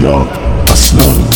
یا اصلان.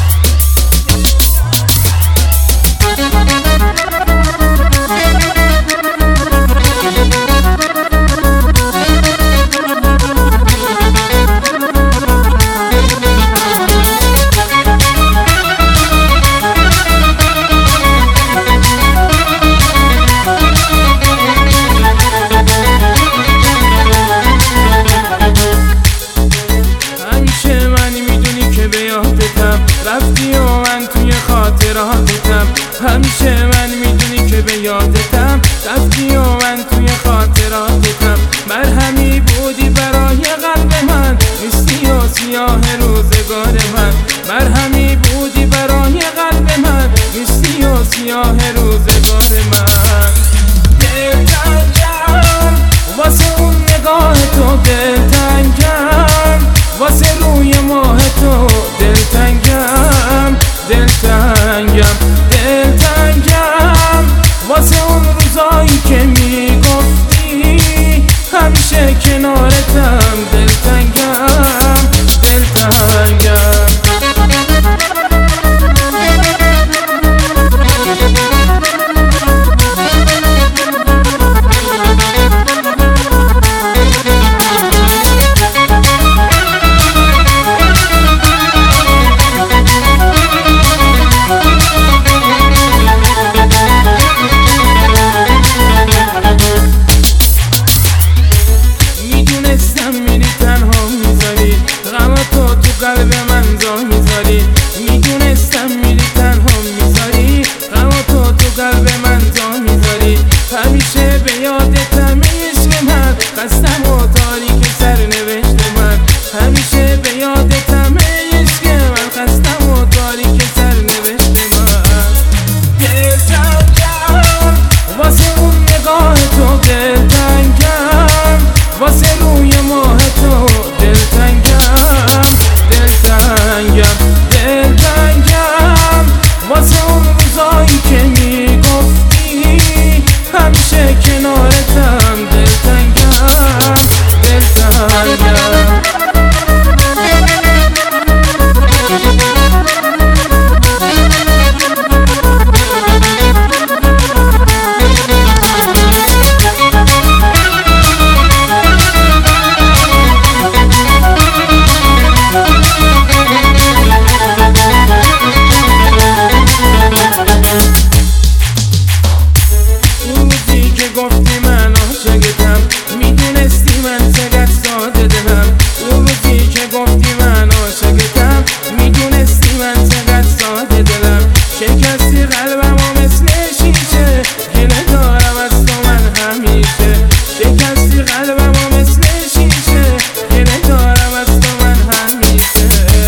رفتی و من توی خاطراتتم، همیشه من میدونی که به یادتم. رفتی و من توی خاطراتتم، مرهمی بودی برای قلب من، نیستی و سیاه روزگار من. مرهمی بودی برای قلب من، نیستی و سیاه روزگار من. دلتنگم واسه اون نگاه تو، دلتنگم واسه روی ماه تو، دلتنگم دلتنگم دلتنگم واسه اون روزایی که میگفتی همیشه کنارتم، دلتنگم دلتنگم. قلب من جا میذاری، میدونستم میری تنها میذاری، غم تو قلب من جا میذاری. همیشه به یادتم عشق من، خستم و تاریک سرنوشت من. همیشه به یادتم عشق من، خستم و تاریک سرنوشت من. دلتنگم واسه اون نگاه تو، دلتنگم واسه روی ماه تو، دلتنگم دلتنگم دلتنگم واسه اون روزایی که میگفتی همیشه کنارتم، دلتنگم دلتنگم. گفتی من عاشقتم، میدونستی من چقدر ساده دلم. اون روزی که گفتی من عاشقتم، میدونستی من چقدر ساده دلم. شکستی قلبم و مثل شیشه، گله دارم از تو من همیشه. شکستی قلبم و مثل شیشه، گله دارم از تو من همیشه.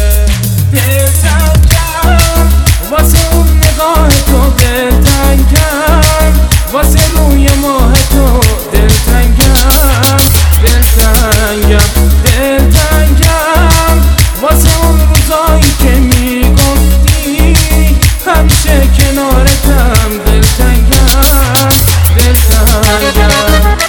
دلتنگم واسه اون نگاه تو، دلتنگم واسه روی ماه تو، دلتنگم دلتنگم دلتنگم واسه اون روزایی که میگفتی همیشه کنارتم، دلتنگم دلتنگم.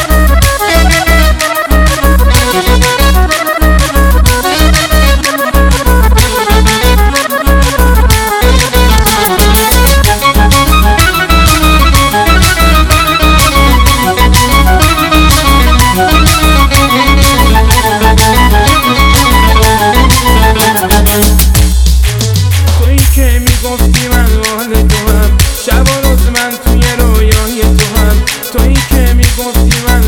تویی که میگفتی من مال تو هم، شب و روز من توی رویای تو هم. تویی که میگفتی من